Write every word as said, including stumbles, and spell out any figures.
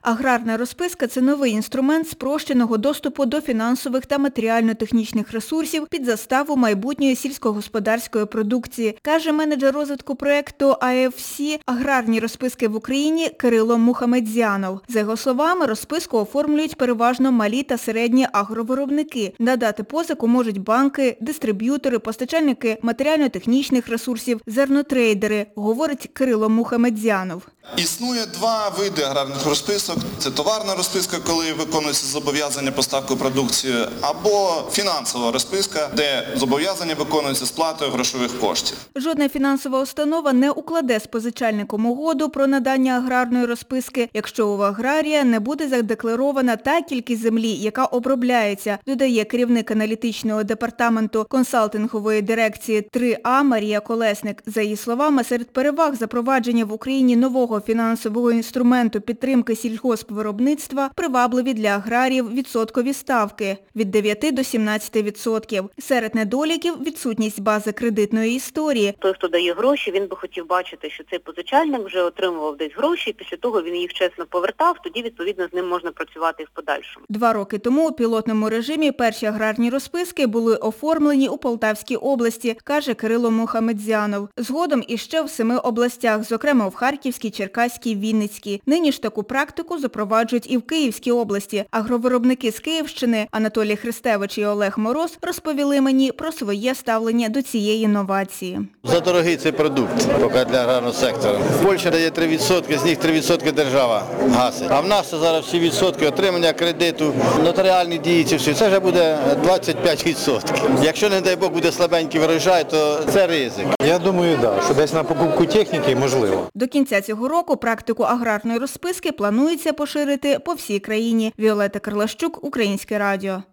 Аграрна розписка – це новий інструмент спрощеного доступу до фінансових та матеріально-технічних ресурсів під заставу майбутньої сільськогосподарської продукції, каже менеджер розвитку проєкту ей еф сі «Аграрні розписки в Україні» Кирило Мухамедзянов. За його словами, розписку оформлюють переважно малі та середні агровиробники. Надати позику можуть банки, дистриб'ютори, постачальники матеріально-технічних ресурсів, зернотрейдери, говорить Кирило Мухамедзянов. Існує два види аграрних розписок. Це товарна розписка, коли виконується зобов'язання поставкою продукції, або фінансова розписка, де зобов'язання виконується сплатою грошових коштів. Жодна фінансова установа не укладе з позичальником угоду про надання аграрної розписки, якщо у аграрія не буде задекларована та кількість землі, яка обробляється, додає керівник аналітичного департаменту консалтингової дирекції три а Марія Колесник. За її словами, серед переваг запровадження в Україні нового фінансового інструменту підтримки сільгоспвиробництва привабливі для аграріїв відсоткові ставки – від дев'яти до сімнадцяти відсотків. Серед недоліків – відсутність бази кредитної історії. Той, хто дає гроші, він би хотів бачити, що цей позичальник вже отримував десь гроші, і після того він їх чесно повертав, тоді, відповідно, з ним можна працювати і в подальшому. Два роки тому у пілотному режимі перші аграрні розписки були оформлені у Полтавській області, каже Кирило Мухамедзянов. Згодом іще в семи областях, зокрема в Харківській, Черкаській, Вінницькій. Нині ж таку практику запроваджують і в Київській області. Агровиробники з Київщини Анатолій Христевич і Олег Мороз розповіли мені про своє ставлення до цієї інновації. Задорогий цей продукт поки для аграрного сектору. Польща дає три відсотки, з них три відсотки держава гасить. А в нас зараз всі відсотки отримання кредиту, нотаріальні дії, це все, це вже буде двадцять п'ять відсотків. Якщо, не дай Бог, буде слабенький врожай, то це ризик. Я думаю, да, що десь на покупку техніки можливо. До кінця цього року практику аграрної розписки планується поширити по всій країні. Віолетта Карлащук, Українське радіо.